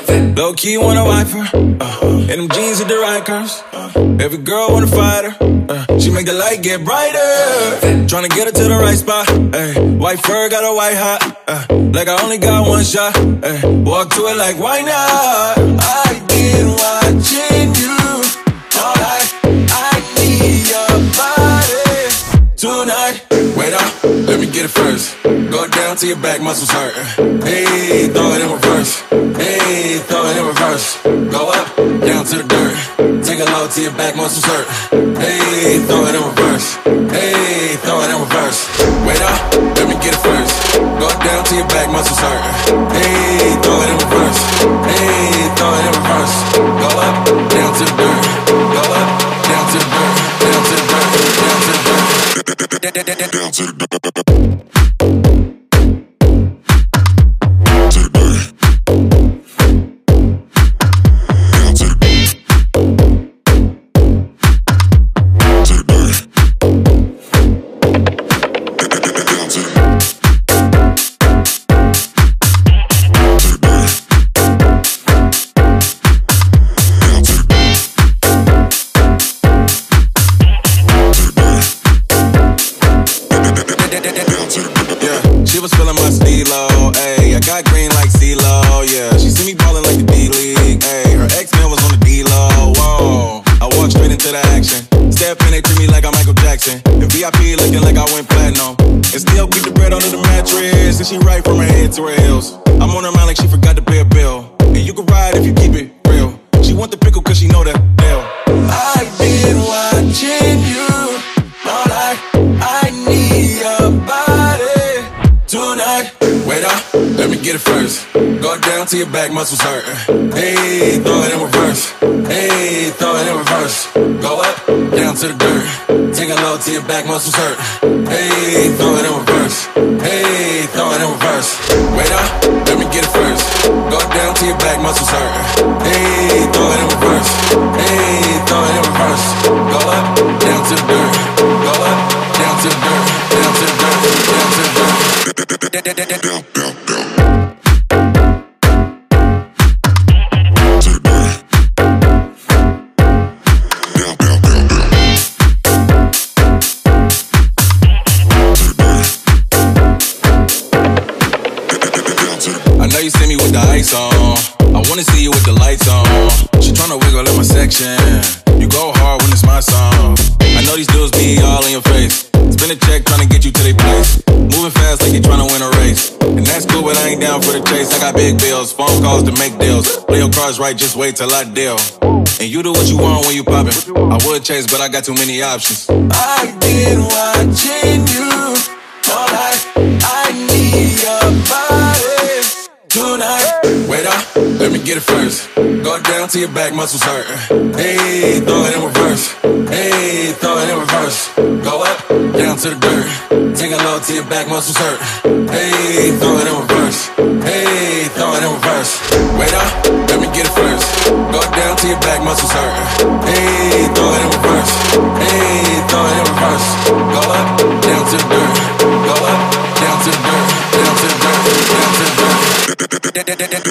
Low key wanna wife her, and them jeans with the right curves. Every girl wanna fight her, she make the light get brighter. Tryna get her to the right spot, white fur got a white hot, like I only got one shot. Walk to it like why not? I've been watching you all night. I need your body tonight. Wait up, let me get it first. Go down to your back, muscles hurt. Hey, throw it in reverse. Hey, throw it in reverse. Go up, down to the dirt. Take it low to your back, muscles hurt. Hey, throw it in reverse. Hey, throw it in reverse. Wait up, let me get it first. Go down to your back, muscles hurt. Hey, throw it in reverse. Hey, throw it in reverse. Go up, down to the dirt. Go up, down to the dirt. Down to the dirt. Down to the dirt. Down to the dirt. She was feeling my stilo, ayy. I got green like CeeLo, yeah. She see me ballin' like the D-League, ayy. Her ex-man was on the D-Lo, whoa. I walk straight into the action. Step in, they treat me like I'm Michael Jackson. And VIP looking like I went platinum. And still keep the bread under the mattress. And she right from her head to her heels. I'm on her mind like she forgot to pay a bill. And you can ride if you keep it real. She want the pickle cause she know that deal. I've been watching you all night. I need your body tonight. Wait up, let me get it first. Go down to your back, muscles hurt. Hey, throw it in reverse. Hey, throw it in reverse. Go up, down to the dirt. Take it low to your back, muscles hurt. Hey, throw it in reverse. Hey, throw it in reverse. Wait up, let me get it first. Go down to your back, muscles hurt. Hey, throw it in reverse. Hey, throw it in reverse. Go up, down to the dirt. Go up, down to the dirt. Down to the dirt. Down to the dirt. I know you see me with the ice on. I wanna see you with the lights on. She tryna wiggle in my section. You go hard when it's my song. I know these dudes be all in your face. Spin a check tryna get you to their place. Moving fast like you tryna win a race. And that's cool, but I ain't down for the chase. I got big bills, phone calls to make deals. Play your cards right, just wait till I deal. And you do what you want when you poppin'. I would chase, but I got too many options. I've been watching you all night. I need your body tonight. Wait up, let me get it first. Go down to your back, muscles hurt. Hey, throw it in reverse. Hey, throw it in reverse. Go up, down to the dirt. Take it low to your back, muscles hurt. Hey, throw it in reverse. Hey, throw it in reverse. Wait up, let me get it first. Go down to your back, muscles hurt. Hey, throw it in reverse. Hey, throw it in reverse. Go up, down to the dirt. Go up, down to the dirt. Down to the dirt. Down to the dirt.